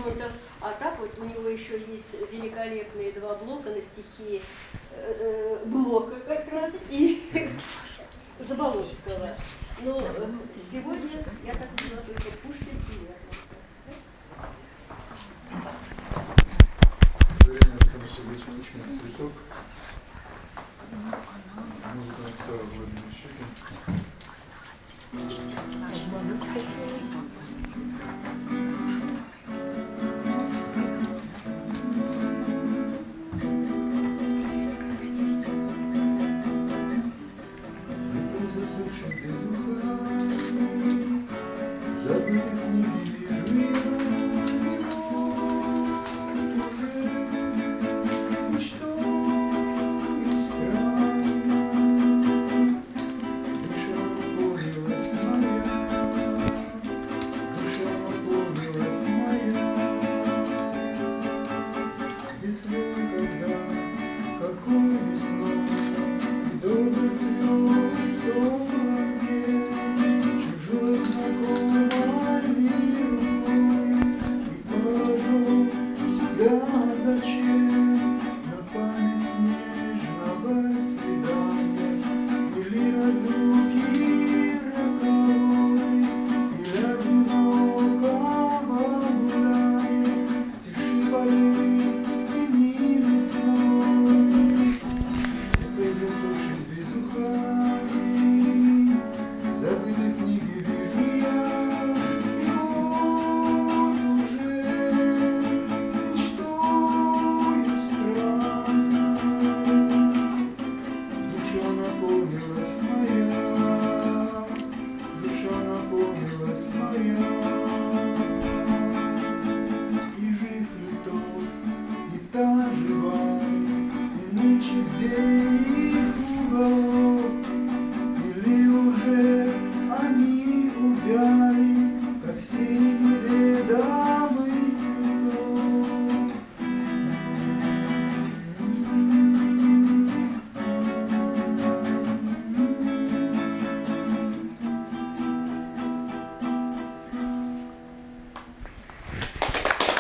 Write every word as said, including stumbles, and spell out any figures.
Лермонтов. А так вот у него еще есть великолепные два блока на стихи э, Блока как раз и Заболоцкого. Но э, сегодня я так поняла только Пушкин и Лермонтов. Время Александр Сергеевич Пушкин «Цветок». Музыка написала Владимир Щукин.